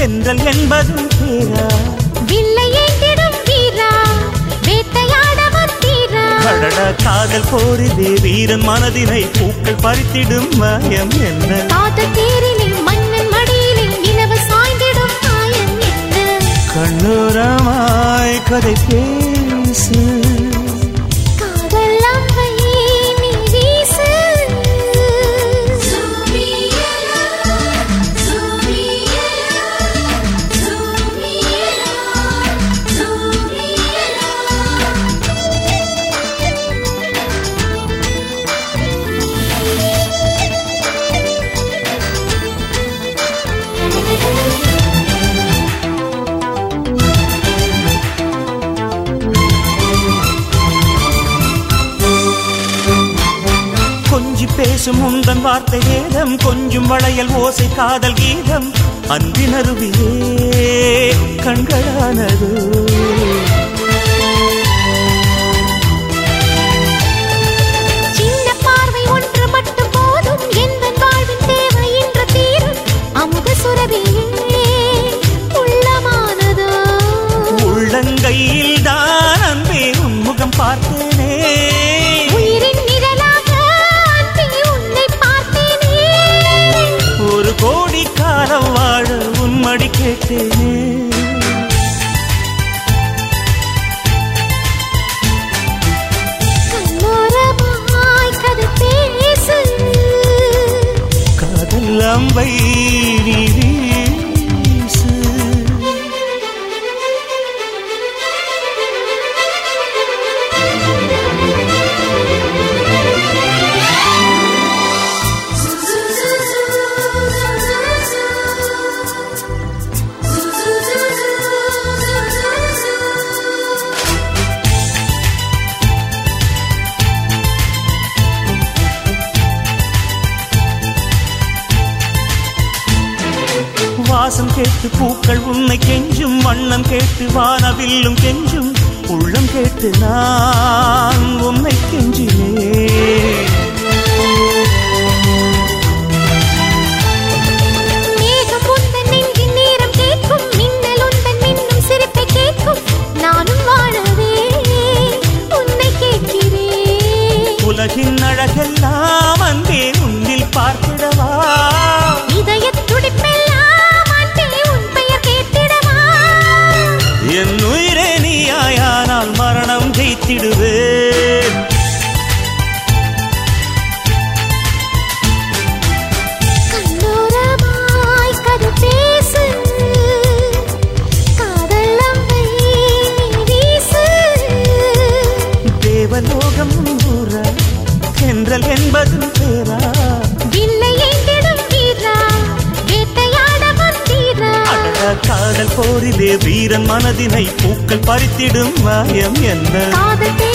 தென்றல் என்பதும் பேரா வில்லை ஏந்திடும் வீரா வேட்டையாட வந்தீரா கடடா காதல் போரிலே வீரன் மனதினை பூக்கள் பறித்திடும் மாயம் என்ன காதல் தேரிலே மன்னன் மடியிலே நிலவு சாய்ந்திடும் மாயம் என்ன கண்ணோரமாய் கதை பேசு காதல் அம்பை நீ வீசு கொஞ்சி பேசும் உந்தன் வார்த்தை வேதம் கொஞ்சம் வளையல் ஓசை காதல் கீதம் அன்பினருவியே கண்களானது சின்ன பார்வை ஒன்று மட்டும் போதும் எந்தன் வாழ்வின் தேவை இன்று தீரும் அமுத சுரபியே உள்ளமானதோ உள்ளங்கையில் தான் அன்பே உன்முகம் பார்த்தேனே உயிரின் நிழலாக அன்பே உன்னை பார்த்தேனே ஒரு கோடி காலம் வாழ உன்மடி கேட்டேனே கண்ணோரமாய் கதை பேசு காதல் அம்பை நீ வீசு வாசம் கேட்டு பூக்கள் உன்னை கெஞ்சும் வண்ணம் கேட்டு வானவில்லும் கெஞ்சும் உள்ளம் கேட்டு நான் உன்னை கெஞ்சினேன் மேகம் உந்தன் நெஞ்சின் நேரம் கேட்கும் மின்னல் உந்தன் மின்னும் சிரிப்பை கேட்கும் நானும் வாழவே உன்னை கேட்கிறேன் உலகின் அழகெல்லாம் அன்பே உன்னில் பார்த்திடவா இதயத் துடிப்பெல்லாம் அன்பே உன் பெயர் கேட்டிடவா என் உயிரே நீயாயானால் மரணம் ஜெயித்திடுவேன் கண்ணோரமாய் கதை பேசு காதல் அம்பை நீ வீசு தேவலோகம் ஊரா தென்றல் என்பதும் பேரா வில்லை ஏந்திடும் வீரா வேட்டையாட வந்தீரா அடடா காதல் போரிலே வீரன் மனதினை பூக்கள் பறித்திடும் மாயம் என்ன காதல்